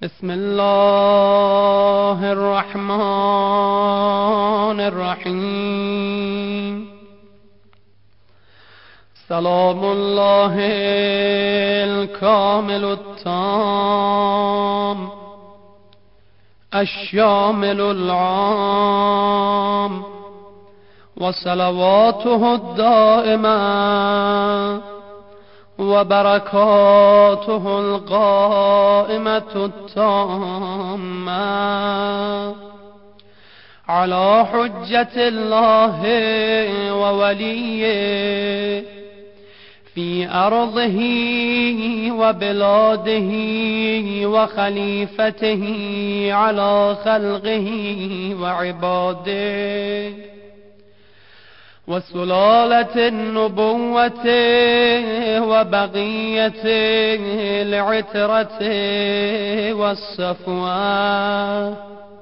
بسم الله الرحمن الرحیم. سلام الله الكامل التام الشامل العام وصلواته الدائمة وبركاته القائمة التامة على حجة الله ووليه في أرضه وبلاده وخليفته على خلقه وعباده وسلالة النبوة وبقية العترة والصفوة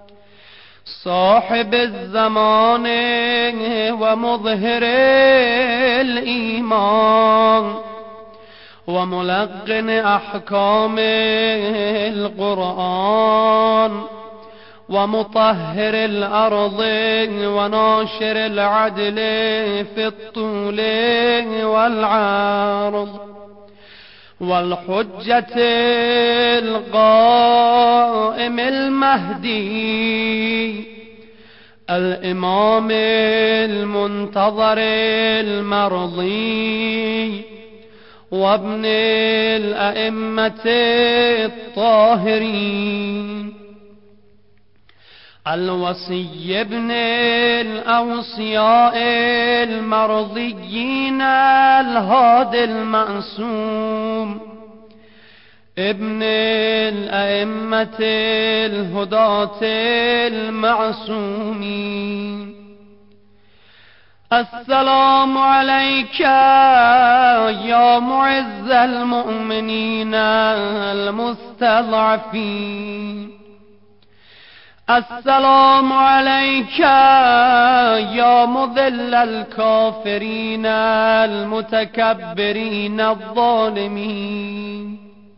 صاحب الزمان ومظهر الإيمان وملقن أحكام القرآن ومطهر الأرض وناشر العدل في الطول والعرض والحجة القائم المهدي الإمام المنتظر المرضي وابن الأئمة الطاهرين الوصي ابن الأوصياء المرضيين الهادي المعصوم ابن الأئمة الهداة المعصومين. السلام عليك يا معز المؤمنين المستضعفين. السلام عليك يا مذل الكافرين المتكبرين الظالمين.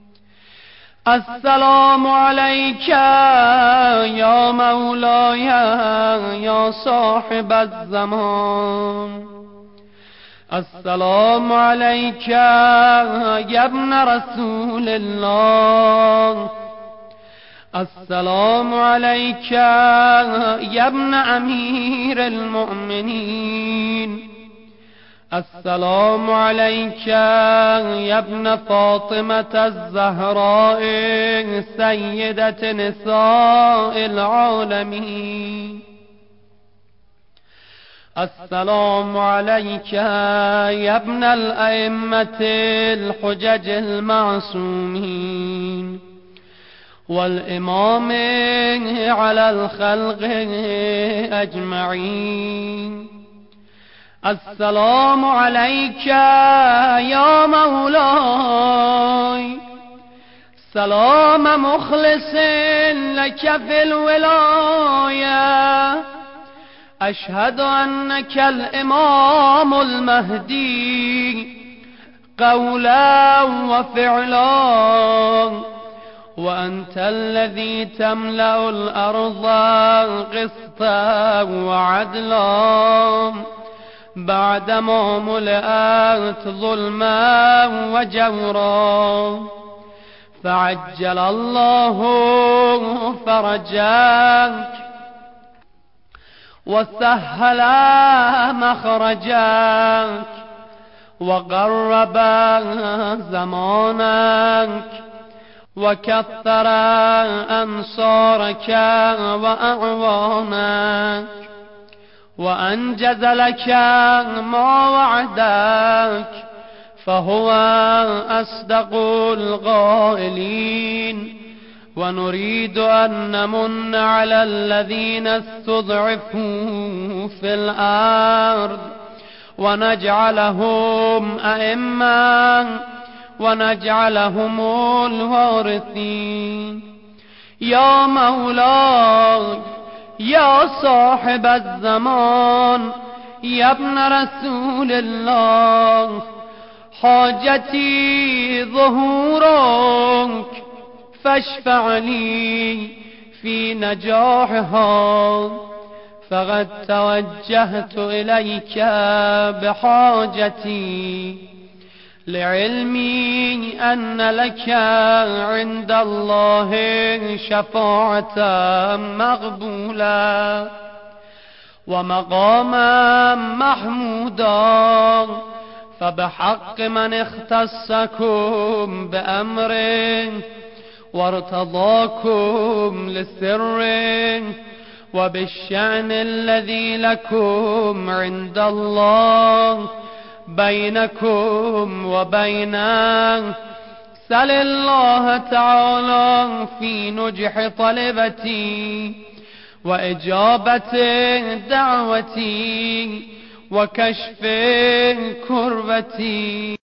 السلام عليك يا مولاي يا صاحب الزمان. السلام عليك يا ابن رسول الله. السلام عليك يا ابن أمير المؤمنين. السلام عليك يا ابن فاطمة الزهراء سيدة نساء العالمين. السلام عليك يا ابن الأئمة الحجج المعصومين والإمام على الخلق أجمعين. السلام عليك يا مولاي سلام مخلص لك في الولاية. أشهد أنك الإمام المهدي قولا وفعلا وأنت الذي تملأ الأرض قسطا وعدلا بعدما ملأت ظلما وجورا. فعجل الله فرجك وسهل مخرجك وقرب زمانك وكثر أنصارك وأعوانك وأنجز لك ما وعدك فهو أصدق القائلين. ونريد أن نمن على الذين استضعفوا في الأرض ونجعلهم أئمة ونجعلهم الوارثين. يا مولاي يا صاحب الزمان يا ابن رسول الله حاجتي ظهورك فاشفع لي في نجاحها، فقد توجهت إليك بحاجتي، لعلمي أن لك عند الله شفاعة مقبولة ومقاما محمودا، فبحق من اختصكم بأمره وارتضاكم لسره، وبالشأن الذي لكم عند الله بينكم وبينه، سل الله تعالى في نجح طلبتي وإجابة دعوتي وكشف كربتي.